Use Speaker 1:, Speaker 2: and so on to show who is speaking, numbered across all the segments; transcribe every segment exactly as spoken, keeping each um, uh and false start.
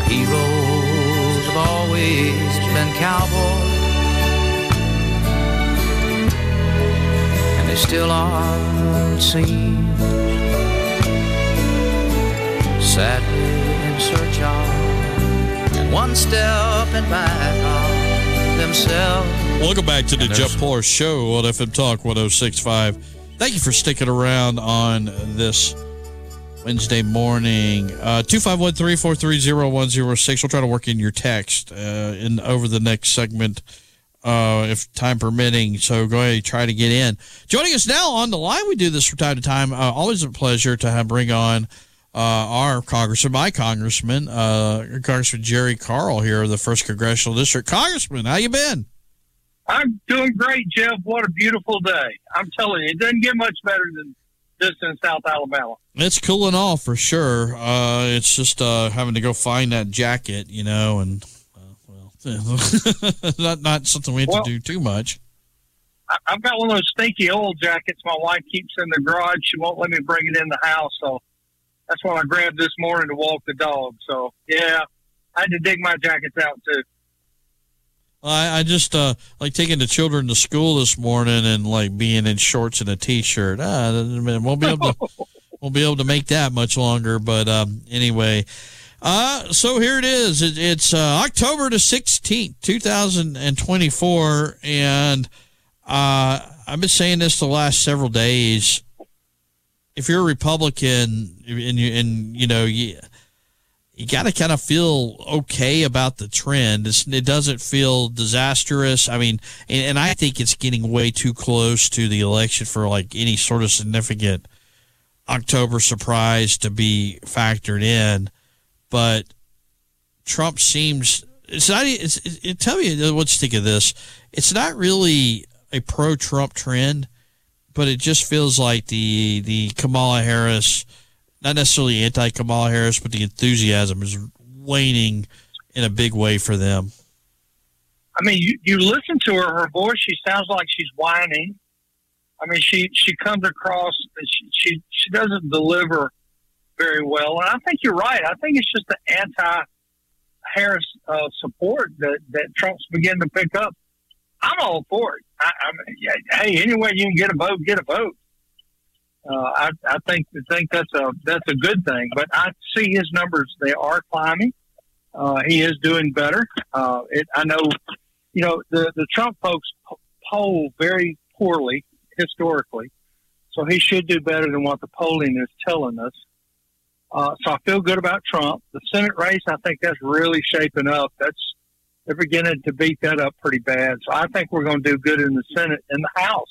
Speaker 1: Heroes have always been cowboys, and they still are, it seems, sadly in search of, and one step in back of themselves.
Speaker 2: Welcome back to the Jeff Polar Show on F M Talk one oh six point five. Thank you for sticking around on this Wednesday morning. Uh, two five one, three four three, zero one zero six. We'll try to work in your text uh, in over the next segment, uh, if time permitting. So go ahead and try to get in. Joining us now on the line, we do this from time to time. Uh, always a pleasure to have bring on uh, our congressman, my congressman, uh, Congressman Jerry Carl here of the first Congressional District. Congressman, how you been?
Speaker 3: I'm doing great, Jeff. What a beautiful day. I'm telling you, it doesn't get much better than this in South Alabama.
Speaker 2: It's cooling off for sure. Uh, it's just uh, having to go find that jacket, you know, and uh, well, not not something we have well, to do too much.
Speaker 3: I, I've got one of those stinky old jackets my wife keeps in the garage. She won't let me bring it in the house, so that's what I grabbed this morning to walk the dog. So, yeah, I had to dig my jackets out, too.
Speaker 2: I, I just uh, like taking the children to school this morning and like being in shorts and a t-shirt. Ah, won't be able to won't be able to make that much longer. But um, anyway, uh, so here it is. It, it's uh, October the sixteenth, two thousand twenty-four, and uh, I've been saying this the last several days. If you're a Republican and you and you know you. You got to kind of feel okay about the trend. It's, it doesn't feel disastrous. I mean, and, and I think it's getting way too close to the election for like any sort of significant October surprise to be factored in. But Trump seems it's not. It's, it, it, tell me what you think of this. It's not really a pro-Trump trend, but it just feels like the the Kamala Harris. Not necessarily anti-Kamala Harris, but the enthusiasm is waning in a big way for them.
Speaker 3: I mean, you, you listen to her, her voice, she sounds like she's whining. I mean, she, she comes across, she, she, she doesn't deliver very well. And I think you're right. I think it's just the anti-Harris uh, support that, that Trump's beginning to pick up. I'm all for it. I, I mean, hey, any way you can get a vote, get a vote. Uh, I, I think I think that's a that's a good thing. But I see his numbers; they are climbing. Uh, he is doing better. Uh, it, I know, you know, the the Trump folks poll very poorly historically, so he should do better than what the polling is telling us. Uh, so I feel good about Trump. The Senate race, I think that's really shaping up. That's they're beginning to beat that up pretty bad. So I think we're going to do good in the Senate and the House.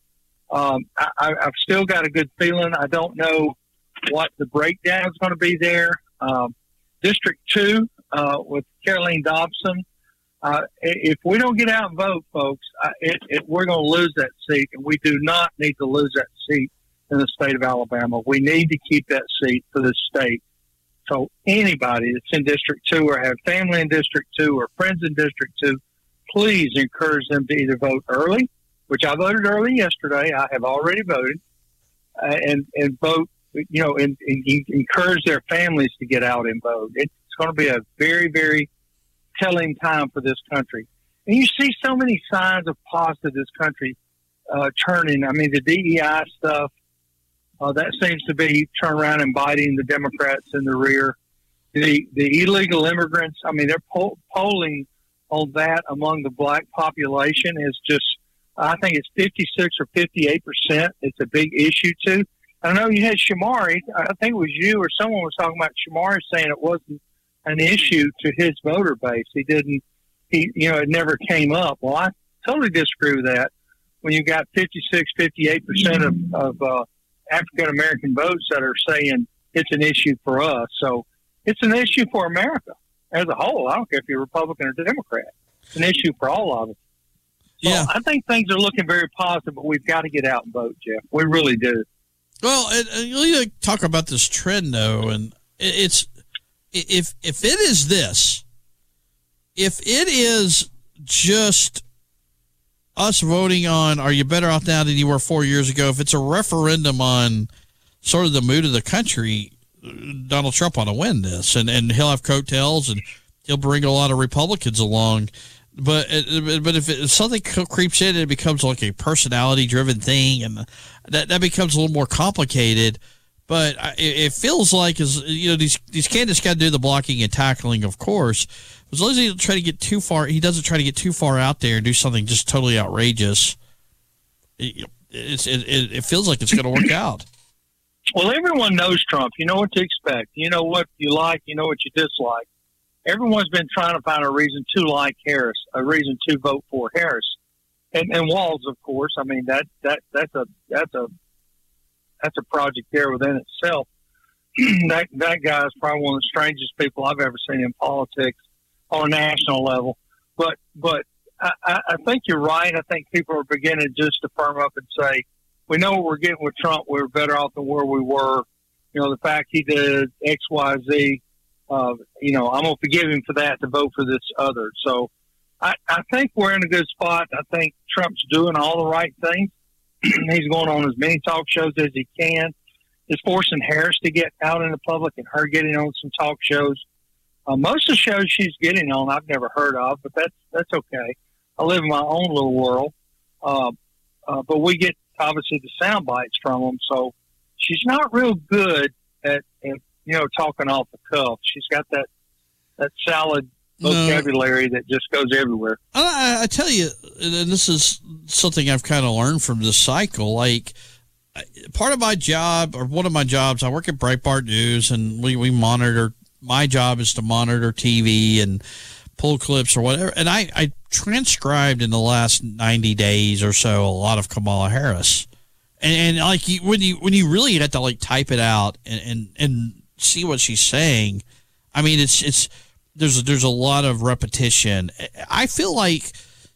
Speaker 3: Um, I, I've still got a good feeling. I don't know what the breakdown is going to be there. Um, District two uh, with Caroline Dobson. Uh, if we don't get out and vote, folks, uh, it, it, we're going to lose that seat, and we do not need to lose that seat in the state of Alabama. We need to keep that seat for the state. So anybody that's in District two or have family in District two or friends in District two, please encourage them to either vote early, which I voted early yesterday. I have already voted, uh, and, and vote, you know, and, and encourage their families to get out and vote. It's going to be a very, very telling time for this country. And you see so many signs of positive this country uh, turning. I mean, the D E I stuff, uh, that seems to be turn around and biting the Democrats in the rear. The the illegal immigrants, I mean, they're poll, polling on that among the black population is just, I think it's fifty-six or fifty-eight percent. It's a big issue, too. I know you had Shamari. I think it was you or someone was talking about Shamari saying it wasn't an issue to his voter base. He didn't, he, you know, it never came up. Well, I totally disagree with that. When you got fifty-six, fifty-eight percent of, of uh, African-American votes that are saying it's an issue for us. So it's an issue for America as a whole. I don't care if you're Republican or Democrat. It's an issue for all of us. So yeah. I think things are looking very positive, but we've got to get out and vote, Jeff. We really do.
Speaker 2: Well, and, and you talk about this trend, though, and it's if if it is this, if it is just us voting on are you better off now than you were four years ago, if it's a referendum on sort of the mood of the country, Donald Trump ought to win this, and, and he'll have coattails, and he'll bring a lot of Republicans along. But but if, it, if something creeps in, it becomes like a personality-driven thing, and that that becomes a little more complicated. But it, it feels like, as you know, these these candidates got to do the blocking and tackling, of course. As long as he doesn't try to get too far, he doesn't try to get too far out there and do something just totally outrageous. It, it's, it, it feels like it's going to work out.
Speaker 3: Well, everyone knows Trump. You know what to expect. You know what you like. You know what you dislike. Everyone's been trying to find a reason to like Harris, a reason to vote for Harris, and, and Walz, of course. I mean that that that's a that's a that's a project there within itself. that that guy is probably one of the strangest people I've ever seen in politics on a national level. But but I, I think you're right. I think people are beginning just to firm up and say, we know what we're getting with Trump. We're better off than where we were. You know, the fact he did X, Y, Z, uh, you know, I'm going to forgive him for that to vote for this other. So I, I think we're in a good spot. I think Trump's doing all the right things. He's going on as many talk shows as he can. He's forcing Harris to get out in the public and her getting on some talk shows. Uh, most of the shows she's getting on I've never heard of, but that's that's okay. I live in my own little world. Uh, uh, but we get, obviously, the sound bites from them. So she's not real good at, at you know, talking off the cuff. She's got that, that salad vocabulary no. that just goes everywhere.
Speaker 2: I, I tell you, and this is something I've kind of learned from this cycle, like, part of my job, or one of my jobs, I work at Breitbart News, and we, we monitor, my job is to monitor T V and pull clips or whatever. And I, I transcribed in the last ninety days or so a lot of Kamala Harris. And, and like you, when you when you really have to like type it out and, and, and see what she's saying, I mean, it's it's there's a, there's a lot of repetition. I feel like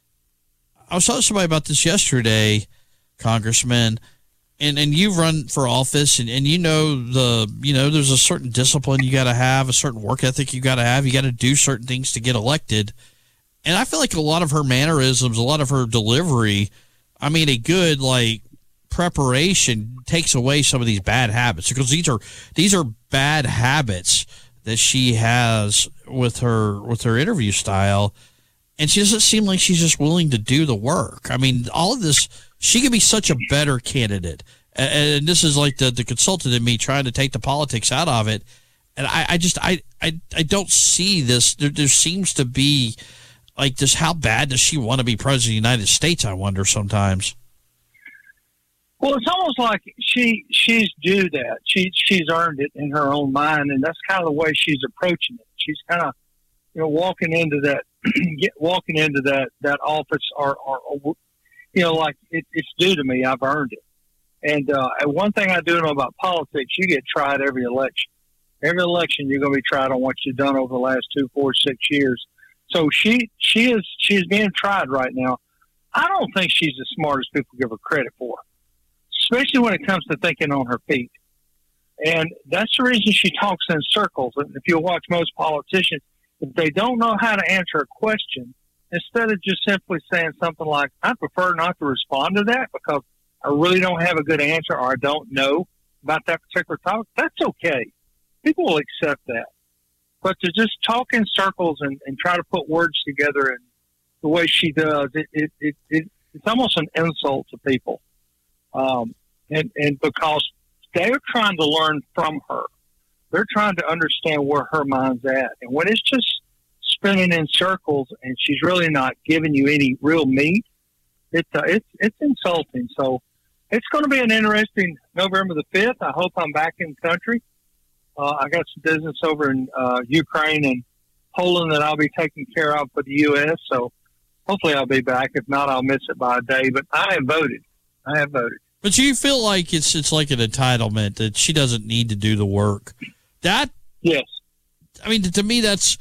Speaker 2: I was talking to somebody about this yesterday, Congressman. And and you've run for office, and, and you know the you know there's a certain discipline you got to have, a certain work ethic you got to have. You got to do certain things to get elected. And I feel like a lot of her mannerisms, a lot of her delivery, I mean, a good like preparation takes away some of these bad habits, because these are these are bad habits that she has with her with her interview style, and she doesn't seem like she's just willing to do the work. I mean, all of this. She could be such a better candidate. And this is like the, the consultant in me trying to take the politics out of it. And I, I just, I, I, I don't see this. There, there seems to be like this. How bad does she want to be president of the United States? I wonder sometimes.
Speaker 3: Well, it's almost like she, she's due that. She, she's earned it in her own mind. And that's kind of the way she's approaching it. She's kind of, you know, walking into that, get, walking into that, that office or, or, or you know, like it, it's due to me. I've earned it. And uh, one thing I do know about politics, you get tried every election. Every election, you're going to be tried on what you've done over the last two, four, six years. So she she is she's being tried right now. I don't think she's as smart as people give her credit for, especially when it comes to thinking on her feet. And that's the reason she talks in circles. And if you watch most politicians, if they don't know how to answer a question, instead of just simply saying something like, I prefer not to respond to that because I really don't have a good answer or I don't know about that particular topic, that's okay. People will accept that. But to just talk in circles and, and try to put words together in the way she does, it, it, it, it it's almost an insult to people. Um, and, and because they're trying to learn from her. They're trying to understand where her mind's at. And when it's just spinning in circles and she's really not giving you any real meat, it's uh, it's it's insulting. So it's going to be an interesting November the fifth. I hope I'm back in the country. Uh, I got some business over in uh, Ukraine and Poland that I'll be taking care of for the U S. So hopefully I'll be back. If not, I'll miss it by a day. But I have voted. I have voted.
Speaker 2: But you feel like it's it's like an entitlement that she doesn't need to do the work. That
Speaker 3: yes,
Speaker 2: I mean to me that's.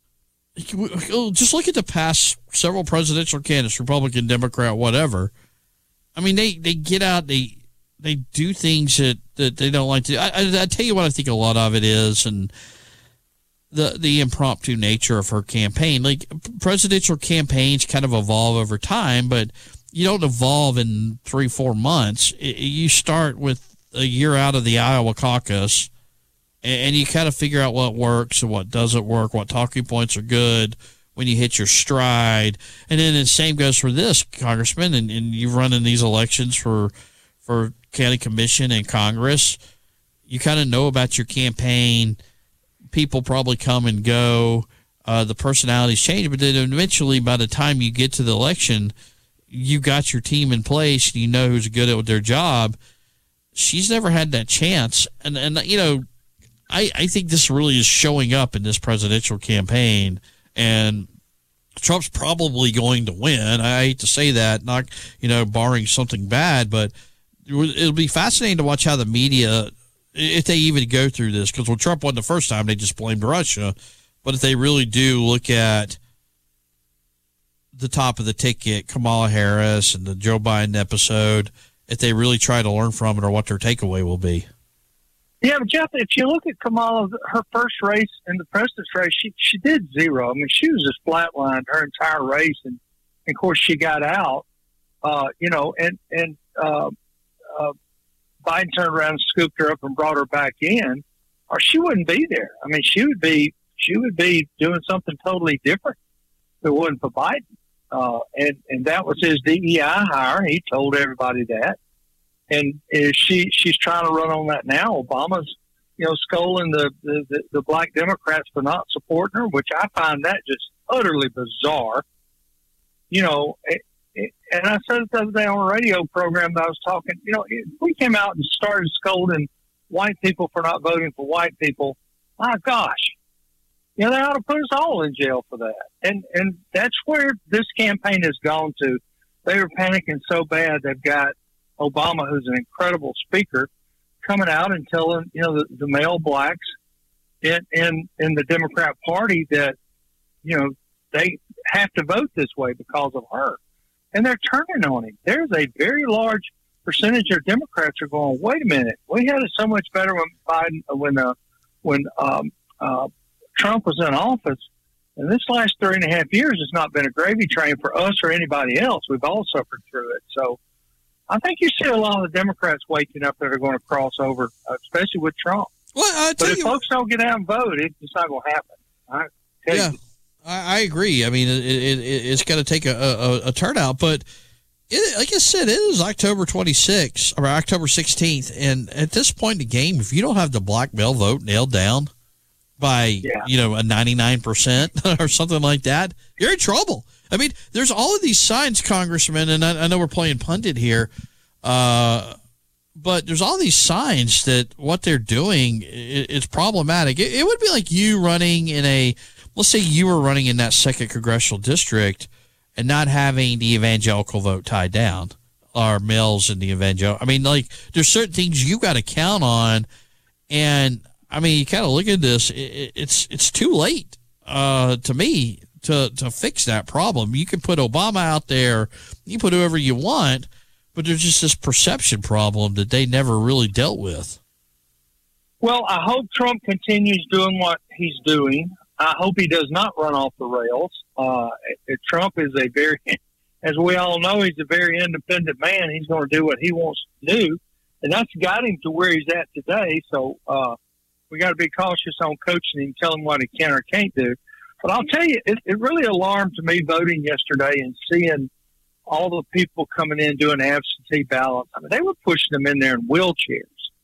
Speaker 2: Just look at the past several presidential candidates, Republican, Democrat, whatever. I mean, they, they get out, they they do things that, that they don't like to do. I, I, I tell you what I think a lot of it is, and the the impromptu nature of her campaign. Like, presidential campaigns kind of evolve over time, but you don't evolve in three, four months. It, you start with a year out of the Iowa caucus, and, and you kind of figure out what works and what doesn't work, what talking points are good when you hit your stride. And then the same goes for this, Congressman, and, and you've run in these elections for for county commission and Congress. You kind of know about your campaign. People probably come and go. Uh, the personalities change, but then eventually by the time you get to the election, you got your team in place and you know who's good at their job. She's never had that chance. And, and you know, I, I think this really is showing up in this presidential campaign, and Trump's probably going to win. I hate to say that, not, you know, barring something bad, but it'll be fascinating to watch how the media, if they even go through this, because when Trump won the first time, they just blamed Russia. But if they really do look at the top of the ticket, Kamala Harris and the Joe Biden episode, if they really try to learn from it or what their takeaway will be.
Speaker 3: Yeah, but Jeff, if you look at Kamala, her first race in the president's race, she she did zero. I mean, she was just flatlined her entire race, and, and of course she got out. Uh, you know, and and uh, uh, Biden turned around and scooped her up and brought her back in, or she wouldn't be there. I mean, she would be she would be doing something totally different if it wasn't for Biden. Uh, and, and that was his D E I hire. He told everybody that. And is she she's trying to run on that now. Obama's, you know, scolding the, the, the, the black Democrats for not supporting her, which I find that just utterly bizarre. You know, it, it, and I said it the other day on a radio program that I was talking, you know, if we came out and started scolding white people for not voting for white people, my gosh. You know, they ought to put us all in jail for that. And and that's where this campaign has gone to. They were panicking so bad they've got Obama, who's an incredible speaker, coming out and telling, you know, the, the male blacks in, in, in the Democrat Party that, you know, they have to vote this way because of her. And they're turning on him. There's a very large percentage of Democrats are going, wait a minute, we had it so much better when Biden, when, uh, when, um, uh, Trump was in office, and this last three and a half years has not been a gravy train for us or anybody else. We've all suffered through it. So I think you see a lot of the Democrats waking up that are going to cross over, especially with Trump.
Speaker 2: Well, I tell
Speaker 3: but if
Speaker 2: you,
Speaker 3: folks don't get out and vote, it's not going to happen. I tell
Speaker 2: yeah,
Speaker 3: you.
Speaker 2: I, I agree. I mean, it, it, it's got to take a, a, a turnout, but it, like I said, it is October twenty-sixth or October sixteenth, and at this point in the game, if you don't have the black male vote nailed down by, yeah. you know, a ninety-nine percent or something like that, you're in trouble. I mean, there's all of these signs, Congressman, and I, I know we're playing pundit here, uh, but there's all these signs that what they're doing is problematic. It, it would be like you running in a, let's say you were running in that second congressional district and not having the evangelical vote tied down, or males in the evangelical. I mean, like, there's certain things you got to count on, and I mean, you kind of look at this, it, it's it's too late uh, to me to, to fix that problem. You can put Obama out there, you can put whoever you want, but there's just this perception problem that they never really dealt with.
Speaker 3: Well, I hope Trump continues doing what he's doing. I hope he does not run off the rails. Uh, Trump is a very, as we all know, he's a very independent man. He's going to do what he wants to do, and that's got him to where he's at today. So, uh, we got to be cautious on coaching him, tell him what he can or can't do. But I'll tell you, it, it really alarmed me voting yesterday and seeing all the people coming in doing absentee ballots. I mean, they were pushing them in there in wheelchairs.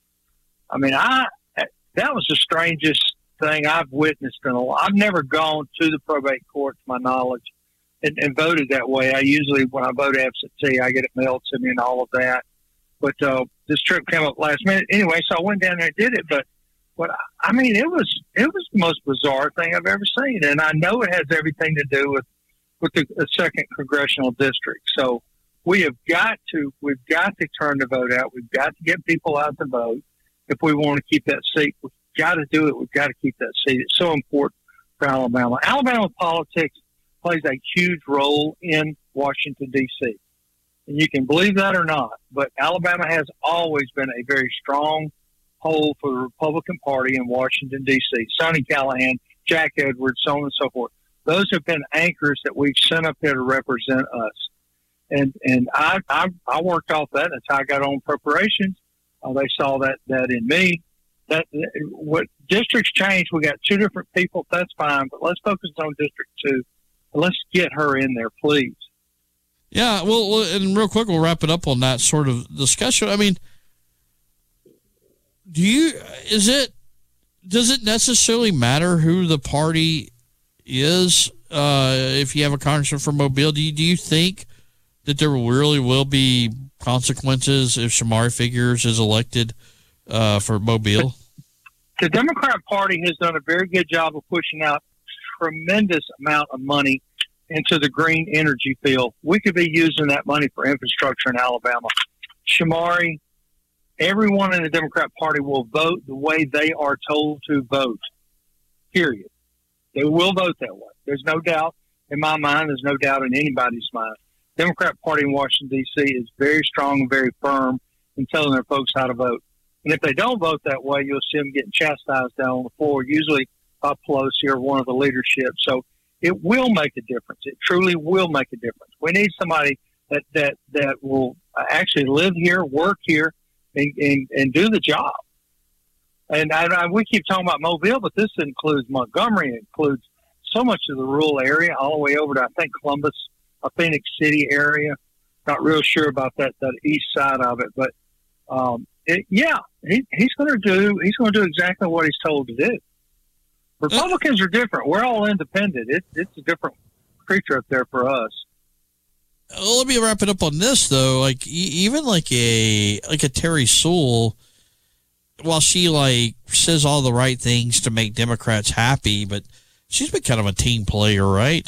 Speaker 3: I mean, I that was the strangest thing I've witnessed in a while. I've never gone to the probate court, to my knowledge, and, and voted that way. I usually, when I vote absentee, I get it mailed to me and all of that. But uh, this trip came up last minute. Anyway, so I went down there and did it, but But I mean, it was it was the most bizarre thing I've ever seen, and I know it has everything to do with with the, the second congressional district. So we have got to we've got to turn the vote out. We've got to get people out to vote if we want to keep that seat. We've got to do it. We've got to keep that seat. It's so important for Alabama. Alabama politics plays a huge role in Washington, D C, and you can believe that or not, but Alabama has always been a very strong hold for the Republican Party in Washington, D C. Sonny Callahan, Jack Edwards, so on and so forth. Those have been anchors that we've sent up there to represent us. And and I I, I worked off that. That's how I got on preparations. Uh, they saw that, that in me. that what districts change. We got two different people. That's fine, but let's focus on District Two. Let's get her in there, please.
Speaker 2: Yeah, well, and real quick, we'll wrap it up on that sort of discussion. I mean, do you is it does it necessarily matter who the party is uh, if you have a congressman from Mobile? Do you, do you think that there really will be consequences if Shamari Figures is elected uh, for Mobile?
Speaker 3: The Democrat Party has done a very good job of pushing out tremendous amount of money into the green energy field. We could be using that money for infrastructure in Alabama. Shamari, everyone in the Democrat Party will vote the way they are told to vote, period. They will vote that way. There's no doubt in my mind. There's no doubt in anybody's mind. The Democrat Party in Washington, D C is very strong and very firm in telling their folks how to vote. And if they don't vote that way, you'll see them getting chastised down on the floor, usually by Pelosi or one of the leadership. So it will make a difference. It truly will make a difference. We need somebody that, that, that will actually live here, work here, and, and, and do the job. And I, I, we keep talking about Mobile, but this includes Montgomery. It includes so much of the rural area, all the way over to, I think, Columbus, a Phoenix City area. Not real sure about that, that east side of it. But, um, it, yeah, he, he's going to do he's going to do exactly what he's told to do. Republicans are different. We're all independent. It, it's a different creature up there for us.
Speaker 2: Well, let me wrap it up on this though. Like even like a like a Terry Sewell, while she like says all the right things to make Democrats happy, but she's been kind of a team player, right?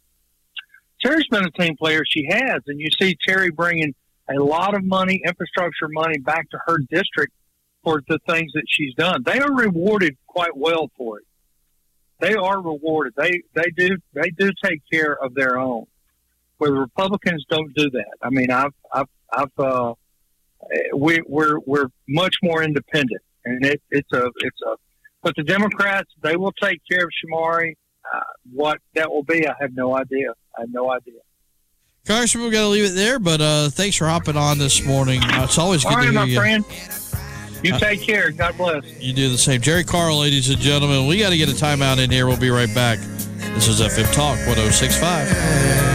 Speaker 3: Terry's been a team player. She has, and you see Terry bringing a lot of money, infrastructure money, back to her district for the things that she's done. They are rewarded quite well for it. They are rewarded. They they do they do take care of their own. Where the Republicans don't do that. I mean, I've I've I've uh, we we're we're much more independent, and it, it's a it's a. But the Democrats, they will take care of Shamari. Uh, what that will be, I have no idea. I have no idea.
Speaker 2: Congressman, we've got to leave it there, but uh, thanks for hopping on this morning. Uh, it's always good
Speaker 3: All right,
Speaker 2: to hear
Speaker 3: my
Speaker 2: you.
Speaker 3: friend. You take care. God bless.
Speaker 2: You do the same. Jerry Carl, ladies and gentlemen. We got to get a timeout in here. We'll be right back. This is F M Talk one oh six point five.